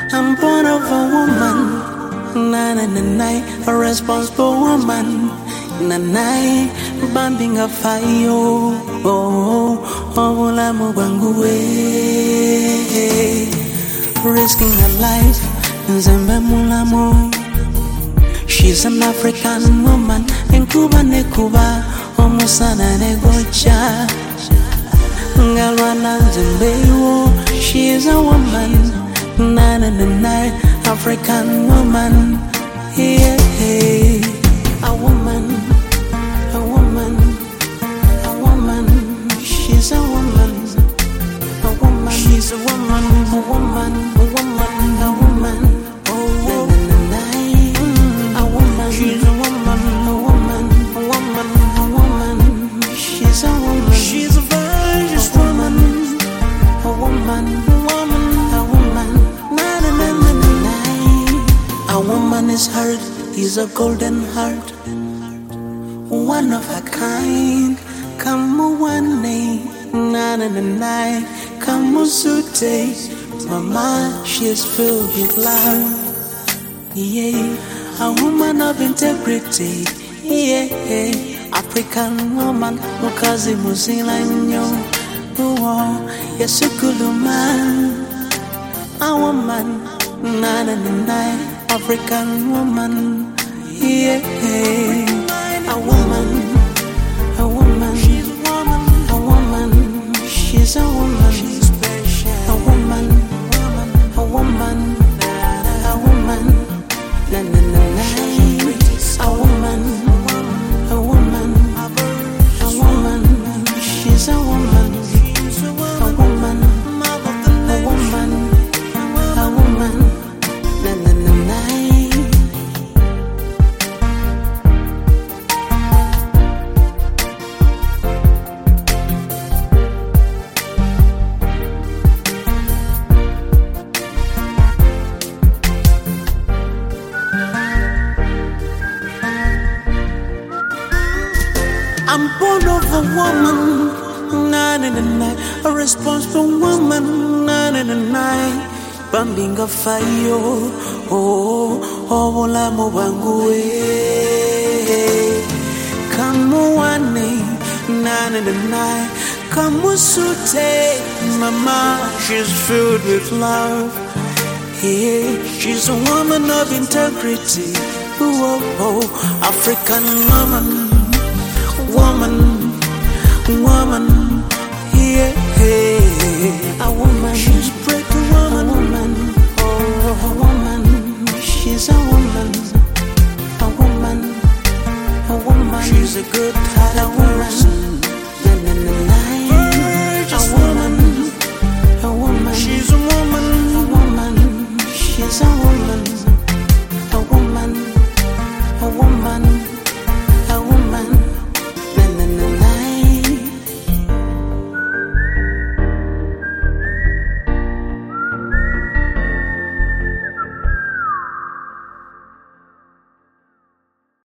I'm born of a woman, a responsible woman, bambing a fire, risking her life, Zembe Mulamo. She's an African woman, in Cuba ne Cuba, Omusana ne Gocha. Ngalwana Zembe, she is a woman. African woman, yeah, a woman, a woman, a woman. She's a woman, a woman. She's a woman, a woman, a woman, a woman. Oh, a woman. She's a woman, a woman, a woman, a woman. She's a woman. She's a virtuous woman, a woman. A woman is hurt, is a golden heart, one of a kind. Come one day, come sute, mama, she is filled with love. Yeah, a woman of integrity. Yeah, African woman, mukazi muzilanyo. Oh, yes, a good woman, a woman. African woman, yeah, a woman, a woman, she's a woman, a woman, she's a woman, she's special, a woman, a woman, a woman, a woman, a woman, a woman, she's a woman, a woman, a woman, a woman. I'm born of a woman, a responsible woman, bambing a fire, la mubangue. Come one, come sute, mama, she's filled with love. Yeah, she's a woman of integrity. African woman.